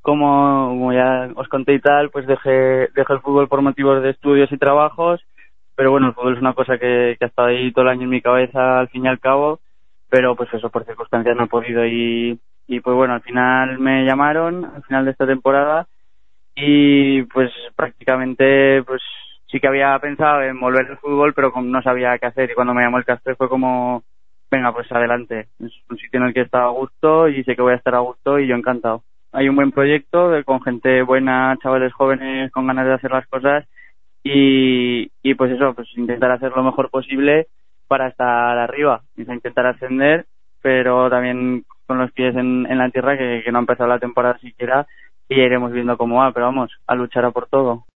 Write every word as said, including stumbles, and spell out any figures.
como, como ya os conté y tal, pues dejé, dejé el fútbol por motivos de estudios y trabajos, pero bueno, el fútbol es una cosa que, que ha estado ahí todo el año en mi cabeza al fin y al cabo, pero pues eso, por circunstancias no he podido y, y pues bueno, al final me llamaron, al final de esta temporada, y pues prácticamente pues sí que había pensado en volver al fútbol, pero como no sabía qué hacer, y cuando me llamó el Castres fue como, venga, pues adelante, es un sitio en el que he estado a gusto y sé que voy a estar a gusto y yo encantado. Hay un buen proyecto de, con gente buena, chavales jóvenes con ganas de hacer las cosas y, y pues eso, pues intentar hacer lo mejor posible para estar arriba, intentar ascender, pero también con los pies en, en la tierra, que, que no ha empezado la temporada siquiera, y ya iremos viendo cómo va, pero vamos, a luchar a por todo.